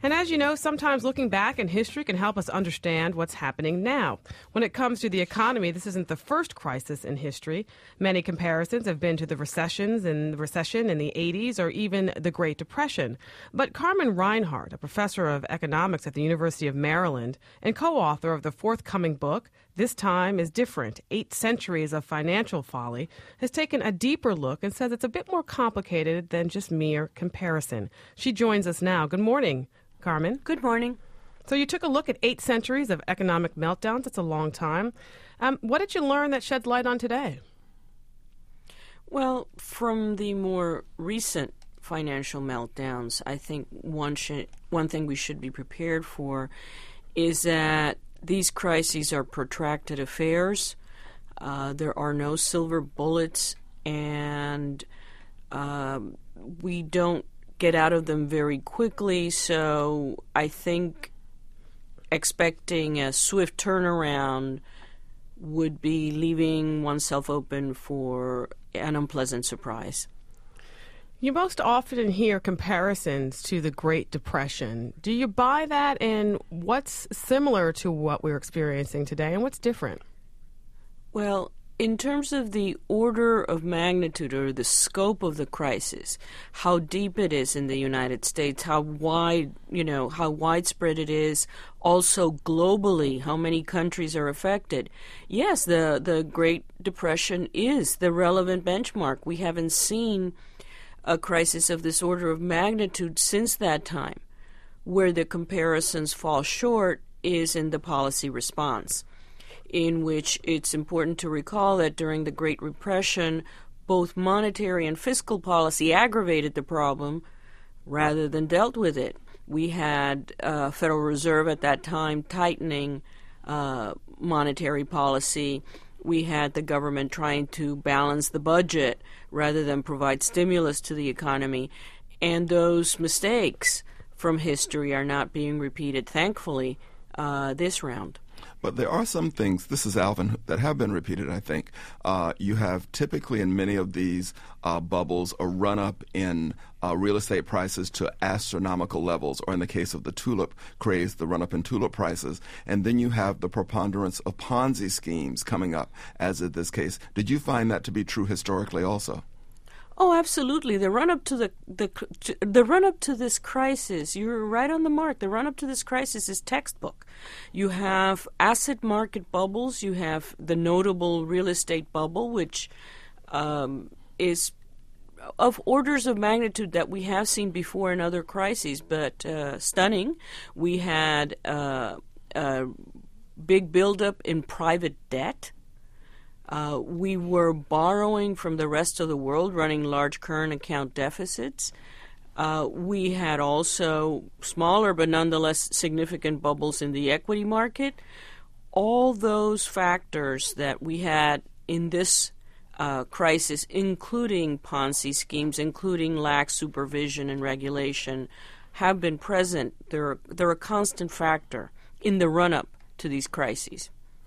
And as you know, sometimes looking back in history can help us understand what's happening now. When it comes to the economy, this isn't the first crisis in history. Many comparisons have been to the recession in the 80s or even the Great Depression. But Carmen Reinhart, a professor of economics at the University of Maryland and co-author of the forthcoming book, This Time is Different, 8 Centuries of Financial Folly, has taken a deeper look and says it's a bit more complicated than just mere comparison. She joins us now. Good morning, Carmen. Good morning. So you took a look at 8 centuries of economic meltdowns. It's a long time. What did you learn that sheds light on today? Well, from the more recent financial meltdowns, I think one thing we should be prepared for is that these crises are protracted affairs. There are no silver bullets, and we don't get out of them very quickly. So I think expecting a swift turnaround would be leaving oneself open for an unpleasant surprise. You most often hear comparisons to the Great Depression. Do you buy that, and what's similar to what we're experiencing today, and what's different? Well, in terms of the order of magnitude or the scope of the crisis, how deep it is in the United States, how widespread it is, also globally, how many countries are affected. Yes, the Great Depression is the relevant benchmark. We haven't seen a crisis of this order of magnitude since that time. Where the comparisons fall short is in the policy response, in which it's important to recall that during the Great Repression, both monetary and fiscal policy aggravated the problem rather than dealt with it. We had Federal Reserve at that time tightening monetary policy. We had the government trying to balance the budget rather than provide stimulus to the economy. And those mistakes from history are not being repeated, thankfully, this round. But there are some things, this is Alvin, that have been repeated, I think. You have typically in many of these bubbles a run-up in real estate prices to astronomical levels, or in the case of the tulip craze, the run-up in tulip prices. And then you have the preponderance of Ponzi schemes coming up, as in this case. Did you find that to be true historically also? Oh, absolutely. The run-up to the run-up to this crisis, you're right on the mark. The run-up to this crisis is textbook. You have asset market bubbles. You have the notable real estate bubble, which is of orders of magnitude that we have seen before in other crises, but stunning. We had a big buildup in private debt. We were borrowing from the rest of the world, running large current account deficits. We had also smaller but nonetheless significant bubbles in the equity market. All those factors that we had in this crisis, including Ponzi schemes, including lax supervision and regulation, have been present. They're a constant factor in the run-up to these crises.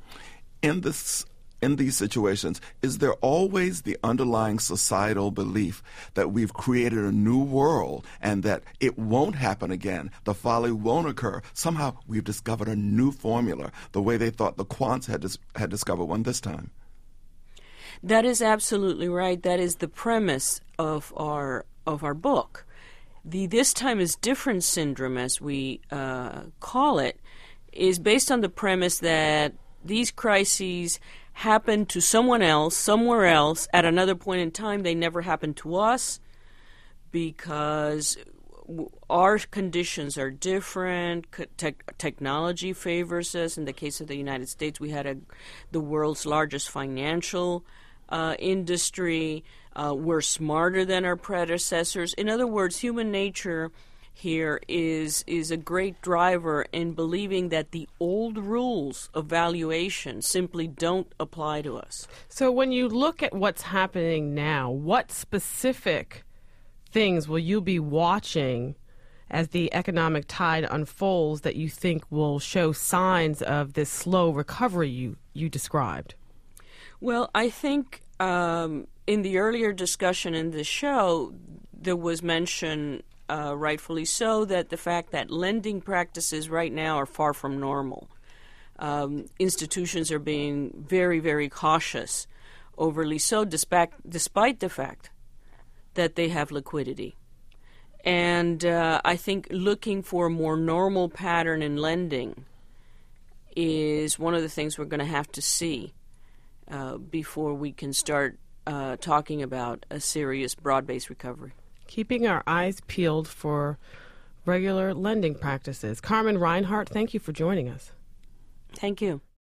In these situations, is there always the underlying societal belief that we've created a new world and that it won't happen again, the folly won't occur? Somehow we've discovered a new formula, the way they thought the quants had discovered one this time. That is absolutely right. That is the premise of our book. The This Time is Different syndrome, as we call it, is based on the premise that these crises happen to someone else, somewhere else, at another point in time. They never happen to us because our conditions are different. Technology favors us. In the case of the United States, we had the world's largest financial industry. We're smarter than our predecessors. In other words, human nature here is a great driver in believing that the old rules of valuation simply don't apply to us. So when you look at what's happening now, what specific things will you be watching as the economic tide unfolds that you think will show signs of this slow recovery you described? Well, I think in the earlier discussion in the show, there was mention rightfully so, that the fact that lending practices right now are far from normal. Institutions are being very, very cautious, overly so, despite the fact that they have liquidity. And I think looking for a more normal pattern in lending is one of the things we're going to have to see before we can start talking about a serious broad-based recovery. Keeping our eyes peeled for regular lending practices. Carmen Reinhart, thank you for joining us. Thank you.